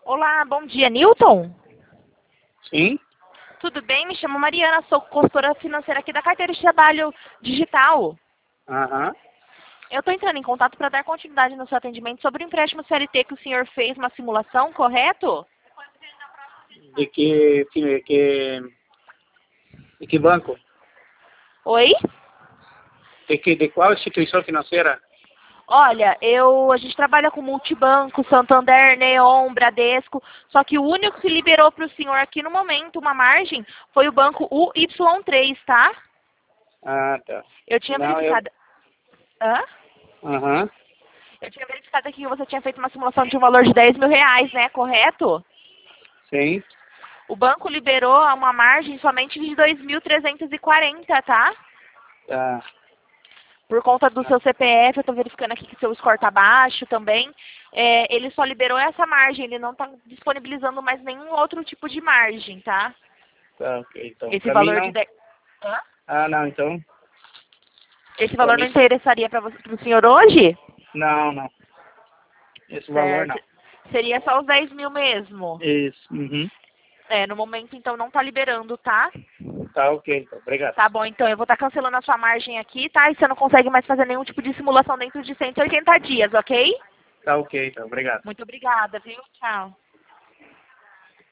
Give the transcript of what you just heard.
Olá, bom dia, Newton? Sim? Tudo bem? Me chamo Mariana, sou consultora financeira aqui da Carteira de Trabalho Digital. Aham. Eu estou entrando em contato para dar continuidade no seu atendimento sobre o empréstimo CLT que o senhor fez uma simulação, correto? De que banco? Oi? De qual instituição financeira? Olha, a gente trabalha com multibanco, Santander, Neon, Bradesco, só que o único que liberou para o senhor aqui no momento uma margem foi o banco UY3, tá? Ah, tá. Eu tinha Não, eu... verificado. Hã? Aham. Eu tinha verificado aqui que você tinha feito uma simulação de um valor de R$ 10.000, né? Correto? Sim. O banco liberou uma margem somente de 2.340, tá? Tá. Por conta do seu CPF, eu estou verificando aqui que seu score está baixo também. Ele só liberou essa margem, ele não está disponibilizando mais nenhum outro tipo de margem, tá? Tá, ok. Então, Esse pra mim valor de não. 10... Hã? Ah, não, então. Esse Pra valor não mim. interessaria para o senhor hoje? Não, não. Esse valor não. Certo. Seria só os 10.000 mesmo. Isso. Uhum. No momento, então, não está liberando, tá? Tá, ok. Então, obrigado. Tá bom, então eu vou estar cancelando a sua margem aqui, tá? E você não consegue mais fazer nenhum tipo de simulação dentro de 180 dias, ok? Tá, ok. Então, obrigado. Muito obrigada, viu? Tchau.